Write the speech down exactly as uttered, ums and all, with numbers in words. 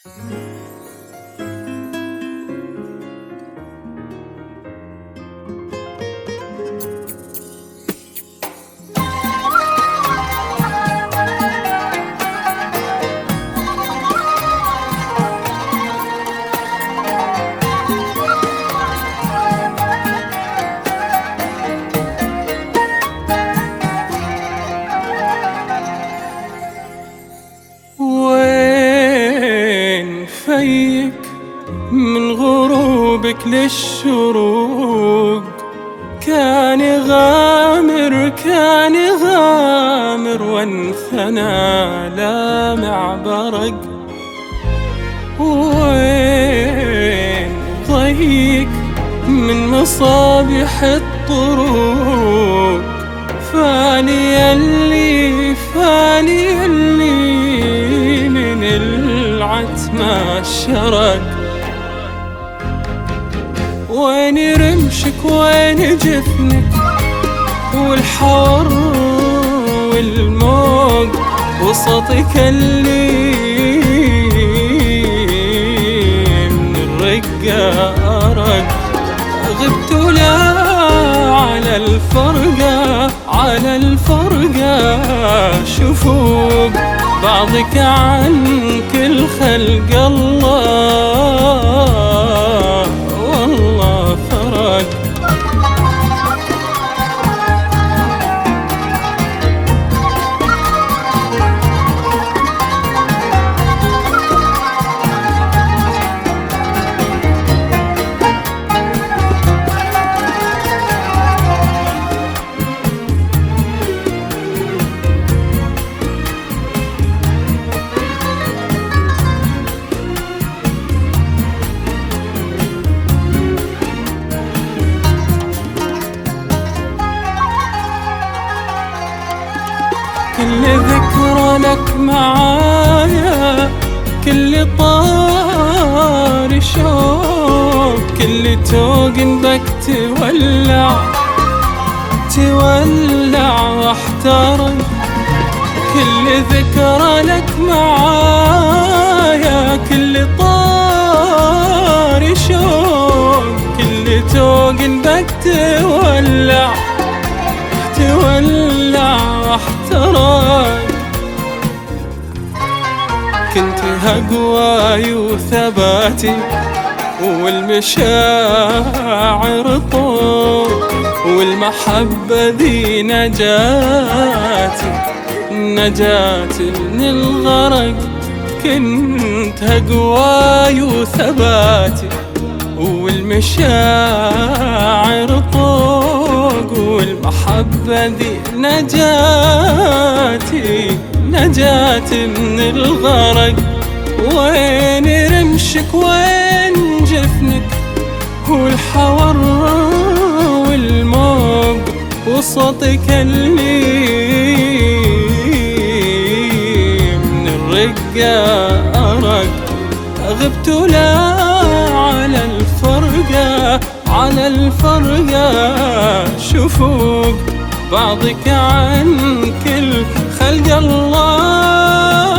وين فيك من غروبك للشروق؟ كان يغامر كان يغامر وانثنى لامع برق. وين ضيك من مصابيح الطروق؟ فاني اللي فاني اللي من العتمة الشرق. وين رمشك وين جفنك والحور والموج وسطك اللي من الرقة أرق. غبت لا على الفرقة على الفرقة شوفوا بعضك عن كل خلق الله والله فرق. كل ذكرى لك معايا، كل طار شوق، كل توق بك تولع تولع واحترق. كل ذكرى لك معايا، كل طار شوق، كل توق بك تولع تولع واحترق. كنت هقواي وثباتي والمشاعر طول، والمحبة ذي نجاتي نجاتي من الغرق. كنت هقواي وثباتي والمشاعر طوق، والمحبة ذي نجاتي نجاتي من الغرق. وين رمشك وين جفنك والحور والموج وصوتك اللي من الرقة أرق. غبت لا على الفرقة على الفرقة شوفوا بعضك عن كل خلق الله